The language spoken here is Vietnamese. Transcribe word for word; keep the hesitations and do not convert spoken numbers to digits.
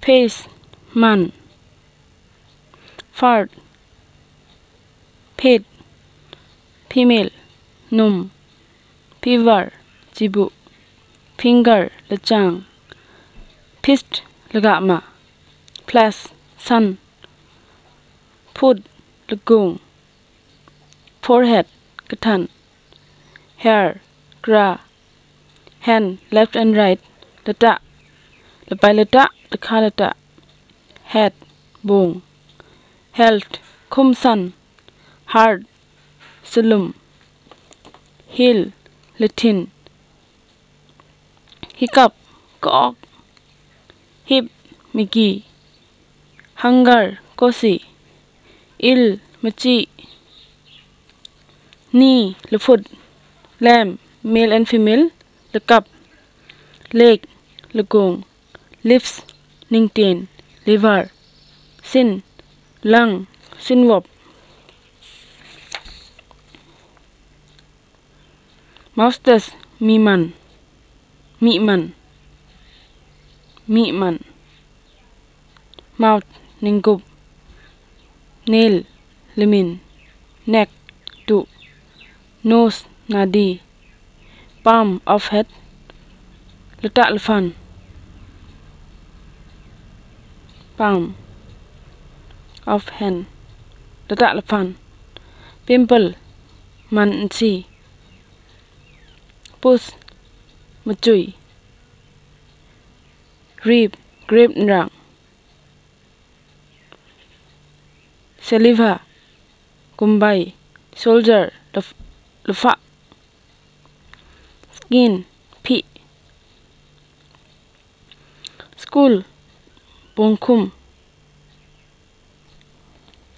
face man fart pet female num fever jibu finger lechang fist lagama plus sun foot legung forehead katan hair gra hand left and right leta lepai leta lekha leta head bung health khum san heart sulum heel latin hiccup cock hip migi hunger kosi ill machi knee lefut lamb male and female lekap leg legong lips ningten liver sin lung sinwop moustache miman miman miman mouth ningup nail limin neck tu nose nadi palm of head letak lefan palm of hand letak lefan pimple man si pus macui rib grape nrang saliva kumbai soldier lefa skin pi school bongkum